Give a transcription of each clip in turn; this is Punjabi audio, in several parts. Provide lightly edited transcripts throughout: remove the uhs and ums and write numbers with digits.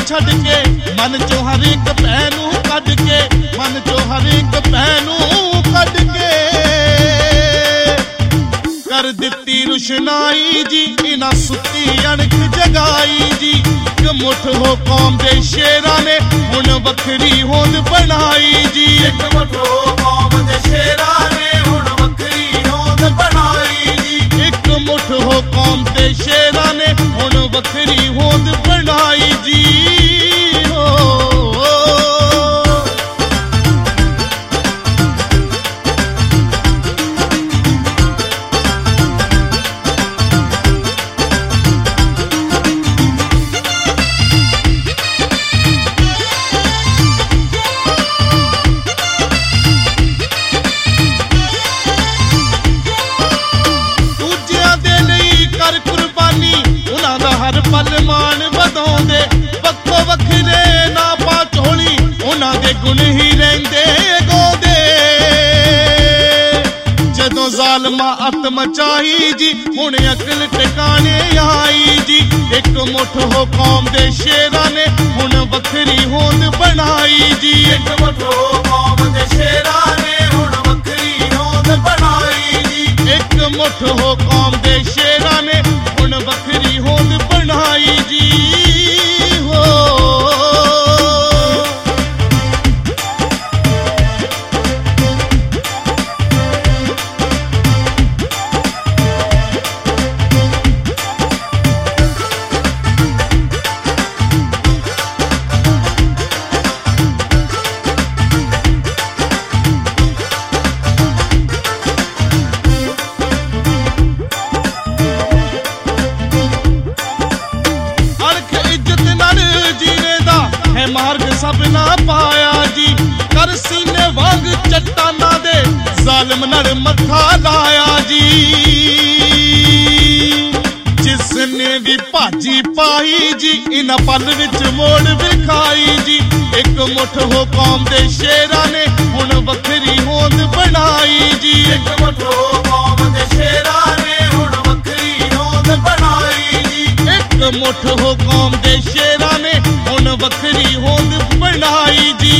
ਛੱਡ ਕੇ ਮਨ ਚੋਂ ਹਰ ਇੱਕ ਭੈ ਨੂੰ ਕੱਢ ਕੇ ਮਨ ਚੋਂ ਹਰ ਇੱਕ ਭੈ ਨੂੰ ਕੱਢ ਕੇ ਕਰ ਦਿੱਤੀ ਰੁਸ਼ਨਾਈ ਜੀ ਇਹਨਾਂ ਸੁੱਤੀ ਅਣਖ ਜਗਾਈ ਜੀ ਇੱਕ ਮੁੱਠ ਹੋ ਕੌਮ ਦੇ ਸ਼ੇਰਾਂ ਨੇ ਹੁਣ ਵੱਖਰੀ ਹੋਂਦ ਬਣਾਈ ਜੀ ਇੱਕ ਮੁੱਠ ਹੋ ਕੌਮ ਦੇ ਸ਼ੇਰਾਂ ਨੇ ਹੁਣ ਵੱਖਰੀ ਹੋਂਦ ਬਣਾਈ ਜੀ ਇੱਕ ਮੁੱਠ ਹੋ ਕੌਮ ਦੇ ਸ਼ੇਰਾਂ ਨੇ ਹੁਣ ਵੱਖਰੀ ਹੋਂਦ ਬਣਾਈ ਜੀ ਪਲ ਮਾਣ ਵਧਾਉਂਦੇ ਵੱਖੋ ਵੱਖਰੇ ਨਾ ਪਾ ਝੋਲੀ ਉਹਨਾਂ ਦੇ ਗੁਣ ਹੀ ਰਹਿੰਦੇ ਗਾਉਂਦੇ ਜਦੋਂ ਜ਼ਾਲਮਾਂ ਅੱਤ ਮਚਾਈ ਜੀ ਹੁਣ ਅਕਲ ਟਿਕਾਣੇ ਆਈ ਜੀ ਇੱਕ ਮੁੱਠ ਹੋ ਕੌਮ ਦੇ ਸ਼ੇਰਾਂ ਨੇ ਹੁਣ ਵੱਖਰੀ ਹੋਂਦ ਬਣਾਈ ਜੀ ਇੱਕ ਮੁੱਠ ਹੋ ਕੌਮ ਦੇ ਸ਼ੇਰਾਂ ਨੇ ਹੁਣ ਵੱਖਰੀ ਹੋਂਦ ਬਣਾਈ ਜੀ ਇੱਕ ਮੁੱਠ ਹੋ ਕੌਮ ਦੇ ਸ਼ੇਰਾਂ ਨੇ ਹੁਣ ਵੱਖਰੀ ਹੋਂਦ ਬਣਾਈ ਜੀ ਮਾਰਗ ਸਭ ਨਾ ਪਾਇਆ ਜੀ ਕਰ ਸੀਨੇ ਵਾਂਗ ਚੱਟਾਨਾਂ ਦੇ ਜ਼ਾਲਮ ਨਾਲ ਮੱਥਾ ਲਾਇਆ ਜੀ ਜਿਸ ਨੇ ਵੀ ਭਾਜੀ ਪਾਈ ਜੀ ਇਹਨਾਂ ਪਲ ਵਿੱਚ ਮੋੜ ਵਿਖਾਈ ਜੀ ਇੱਕ ਮੁੱਠ ਹੋ ਕੌਮ ਦੇ ਸ਼ੇਰਾਂ ਨੇ ਹੁਣ ਵੱਖਰੀ ਹੋਂਦ ਬਣਾਈ ਜੀ ਇੱਕ ਮੁੱਠ ਹੋ ਕੌਮ ਦੇ ਸ਼ੇਰਾਂ ਨੇ ਹੁਣ ਵੱਖਰੀ ਹੋਂਦ ਬਣਾਈ ਜੀ ਇੱਕ ਮੁੱਠ ਹੋ ਕੌਮ ਦੇ ਸ਼ੇਰਾਂ ਨੇ ਹੁਣ ਵੱਖਰੀ ਹੋਂਦ ਬਣਾਈ ਜੀ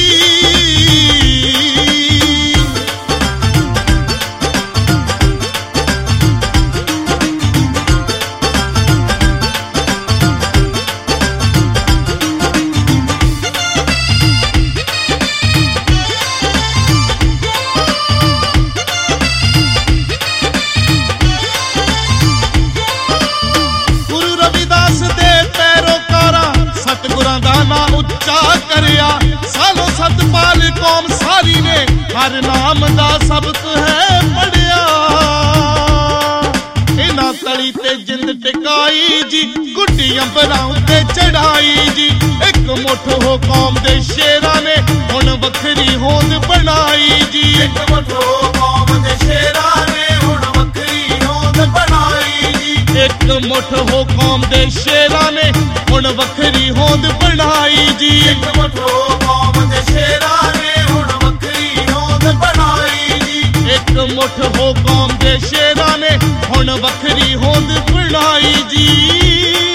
ਗੁਰੂ ਰਵਿਦਾਸ ਦੇ ਪੈਰੋਕਾਰਾਂ ਸਤਿਗੁਰਾਂ ਦਾ ਨਾਂ ਉੱਚਾ ਕਰਿਆ ਸਾਲੋ ਸਤਪਾਲ ਕੌਮ ਸਾਰੀ ਨੇ ਹਰ ਨਾਮ ਦਾ ਸਬਕ ਹੈ ਪੜਿਆ ਇਹਨਾਂ ਤਲੀ ਤੇ ਜਿੰਦ ਟਿਕਾਈ ਜੀ ਗੁੱਡੀ ਅੰਬਰਾਂ ਉੱਤੇ ਚੜਾਈ ਜੀ ਇੱਕ ਮੁੱਠ ਹੋ ਕੌਮ ਦੇ ਸ਼ੇਰਾਂ ਨੇ ਹੁਣ ਵੱਖਰੀ ਹੋਂਦ ਬਣਾਈ ਜੀ ਇੱਕ ਮੁੱਠ ਹੋ ਕੌਮ ਦੇ ਸ਼ੇਰਾਂ ਨੇ ਹੁਣ ਵੱਖਰੀ ਹੋਂਦ ਬਣਾਈ ਜੀ ਇੱਕ ਮੁੱਠ ਹੋ ਕੌਮ ਦੇ ਸ਼ੇਰਾਂ ਨੇ ਹੁਣ ਵੱਖਰੀ ਹੋਂਦ ਬਣਾਈ ਜੀ ਇੱਕ ਮੁੱਠ ਹੋ ਕੌਮ ਦੇ ਸ਼ੇਰਾਂ ਨੇ ਹੁਣ ਵੱਖਰੀ ਹੋਂਦ ਬਣਾਈ ਜੀ ਇੱਕ ਮੁੱਠ ਹੋ ਕੌਮ ਦੇ ਸ਼ੇਰਾਂ ਨੇ ਹੁਣ ਵੱਖਰੀ ਹੋਂਦ ਬਣਾਈ ਜੀ